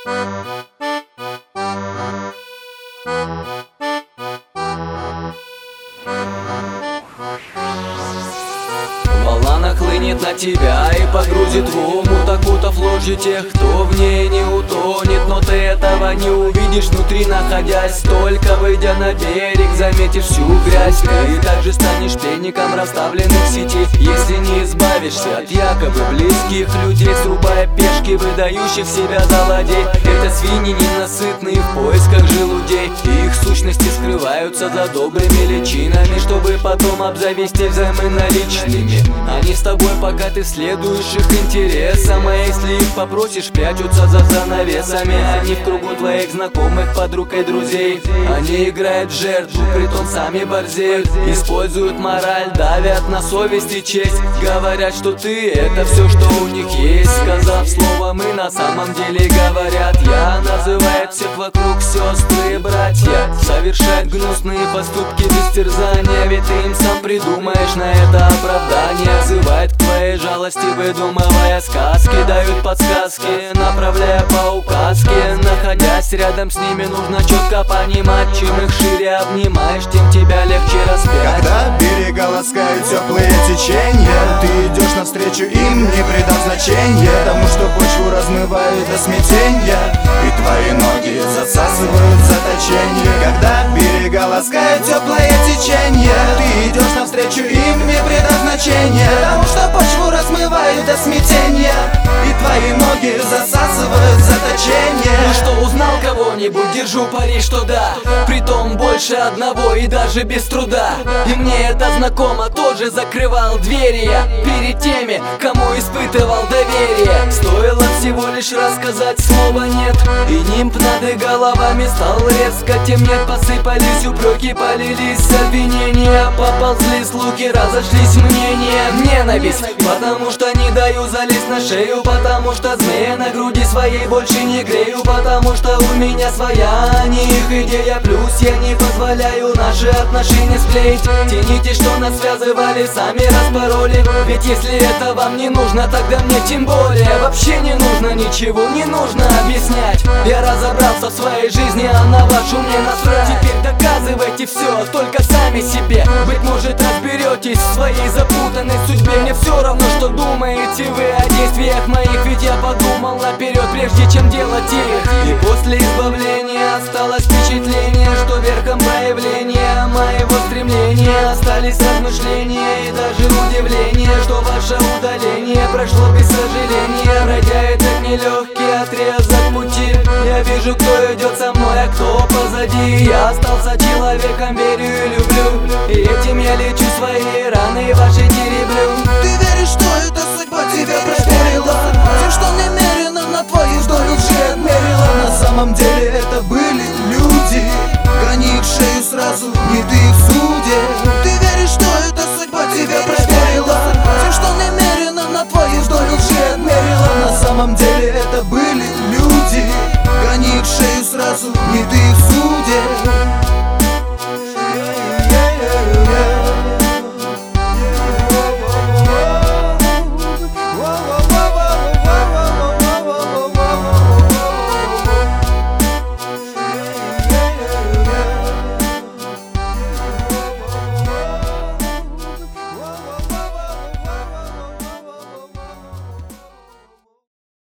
Волна нахлынет на тебя и погрузит в омут, окутав ложью тех, кто в ней не утонет. Но ты этого не увидишь внутри находясь, только выйдя на берег заметишь всю грязь. Ты также станешь пленником расставленных сетей, если не избавишься от якобы близких людей, срубая пешки, выдающих себя за ладей. Это свиньи ненасытные в поисках желудей, и их сущности скрываются за добрыми личинами, чтобы потом обзавестись взаимоналичными. Они с тобой, пока ты следуешь их интересам, а если их попросишь, прячутся за занавесами. Они в кругу твоих знакомых, подруг и друзей. Они играют в жертву, притом сами борзеют, используют мораль, давят на совесть и честь. Говорят, что ты — это все, что у них есть. Сказав слово «мы», на самом деле говорят «я». Называют всех вокруг сестры и братья, совершают гнусные поступки без терзания, ведь ты им сам придумаешь на это оправдание. Взывает к твоей жалости, выдумывая сказки, дают подсказки, направляя по указке. Находясь рядом с ними, нужно четко понимать, чем их шире обнимаешь, тем тебя легче распять. Когда берега ласкают теплые течения, ты идешь навстречу им, не придав значения тому, что почву размывает до смятения, и твои ноги засасывают в заточение. Когда берега ласкают теплые течения, ты идешь навстречу им, не придав значения тому, что почву размывает до смятения, и твои ноги засасывают в заточение. Ну что, узнал кого-нибудь? Держу пари, что да, притом больше одного и даже без труда. И мне это знакомо, тоже закрывал двери я перед теми, кому испытывал доверие. Стоило всего лишь рассказать слово «нет», и нимб над их головами стал резко темнеть. Посыпались упреки, полились обвинения, поползли слухи, разошлись мнения. Ненависть, потому что не даю залезть на шею, потому что змея на груди своей больше не грею, потому что у меня своя, а не их идея. Плюс я не позволяю наши отношения склеить. Те нити, что нас связывали, сами распороли. Ведь если это вам не нужно, тогда мне тем более. Вообще не нужно ничего, не нужно объяснять. Я разобрался в своей жизни, а на вашу мне насрать. Теперь доказывайте все только сами себе. Быть может, разберетесь в своей запутанной судьбе. Мне все равно, что думаете вы о действиях моих, ведь я подумал наперед, прежде чем делать их. И после избавления осталось впечатление, что верхом проявления моего стремления остались размышления и даже удивление, что ваше удаление прошло без сожаления. Пройдя этот нелегкий отрезок пути, я вижу, кто идет со мной, а кто позади. Я остался человеком, верю и люблю, и этим я лечу свои раны и ваши тереблю. Ты веришь, что эта судьба тебя проверила, тем, что немерено на твою долю уже отмерила. На самом деле это были люди, гони их в шею сразу, не ты в суде. Ты веришь, что эта судьба тебя проверила, тем, что немерено на твою долю уже отмерила. На самом деле это были люди, гони их в шею сразу, не ты